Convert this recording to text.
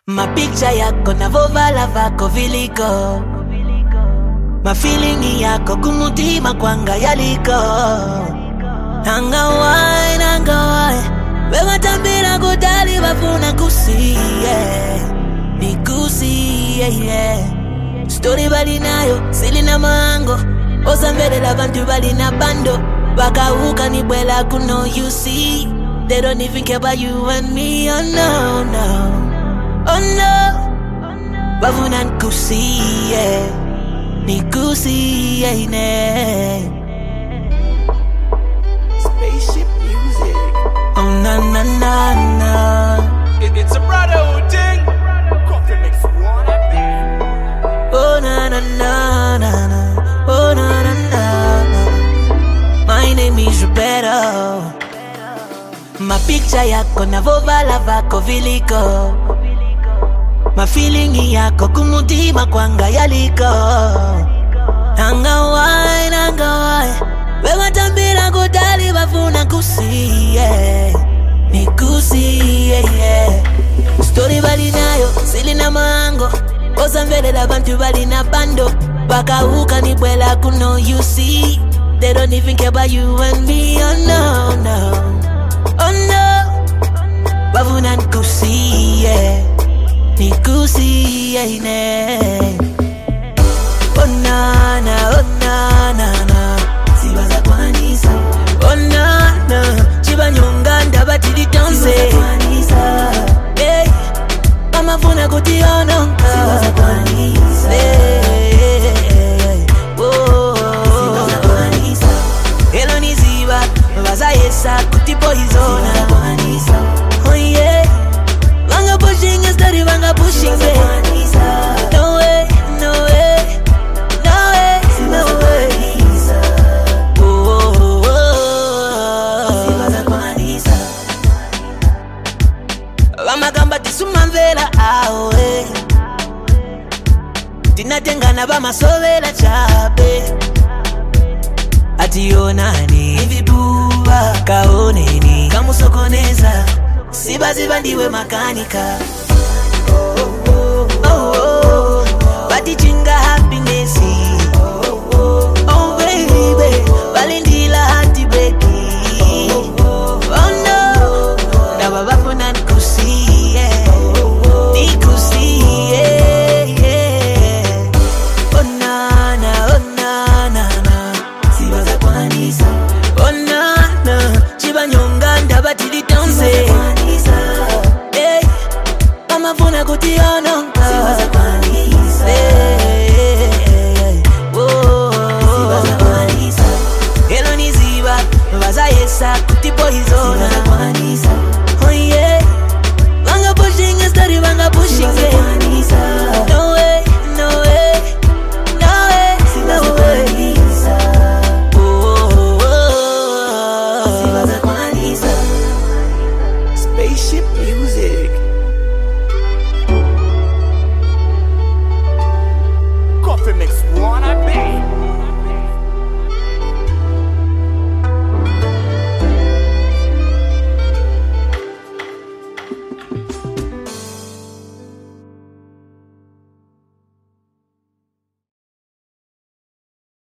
My picture yako na vovala vako viliko, my feeling yako kumutima kwanga yaliko. Nangawai wewe tambira kudali bafuna kusiye nikusiye. Story bali nayo silina mango, osambele la bantu bali na bando. Bakauka ni bwela kuno you see. They don't even care about you and me, oh no, no. Oh no, bafuna nikusiye nikusiye ne. Spaceship music. Oh na na na na. It's a brotherhood thing. Coffee makes one happen. Oh na na na na na. Oh na na na na. My name is Roberto. My picture yako na vovala vako viliko, my feeling yako kumutima kwanga yaliko. Nangawai wewe tambira kudali bafuna kusiye nikusiye. Story bali nayo silina mango, osambele la bantu bali na bando. Bakauka ni bwela kuno you see. They don't even care about you and me, oh no, no. Oh no, bafuna nikusiye nikusiye ne. Oh na na, oh na na na. Sibaza kwanisa. Oh na na, chiba nyonga ndaba tilitonse. Sibaza kwanisa. Hey, mama funa kutiona. Sibaza kwanisa. Hey, oh. Sibaza kwanisa. Hello ni ziba, baza yesa kuti poizona. Sibaza kwanisa. Oh yeah, wanga pushing is dirty, wanga pushing it. No way, no way, no way, no way. Magamba tisumamvela awe tinatengana bamasovela chape atiyonani vibuba kaoneni kamusokoneza sibaziba ndiwe makanika. Batichinga happiness. Oh baby, balindila hati beki. Oh no, na baba funa nikusiye nikusiye. Oh na na, oh na na na. Sibaza kwanisa. Oh na na, chiba nyonga ndaba tilitonse. Hey, mama funa kutiona.